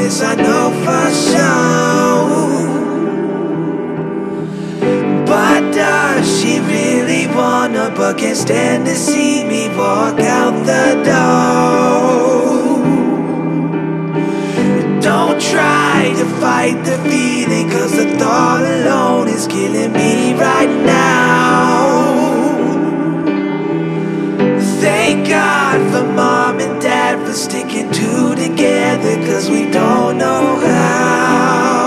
this I know for sure. But does she really wanna, but can't stand to see me walk out the door? Don't try to fight the feeling, cause the thought alone is killing me right now. Thank God for mom and dad for sticking two together, cause we don't know how.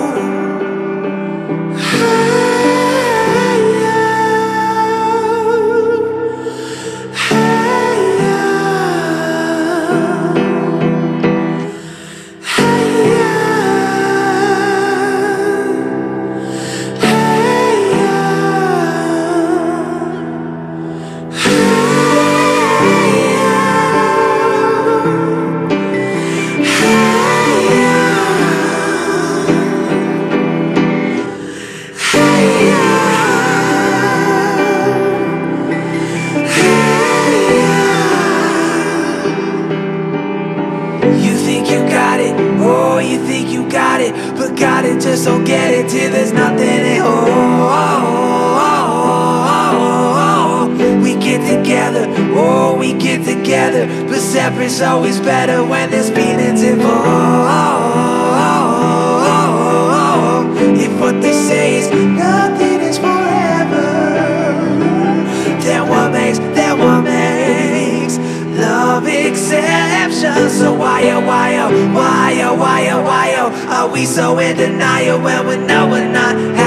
But got it, just don't get it till there's nothing at all. We get together, oh, we get together, but separate's always better when there's feelings involved. If what they say is nothing is forever, then what makes love exception? So why are we so in denial when we know we're not happy?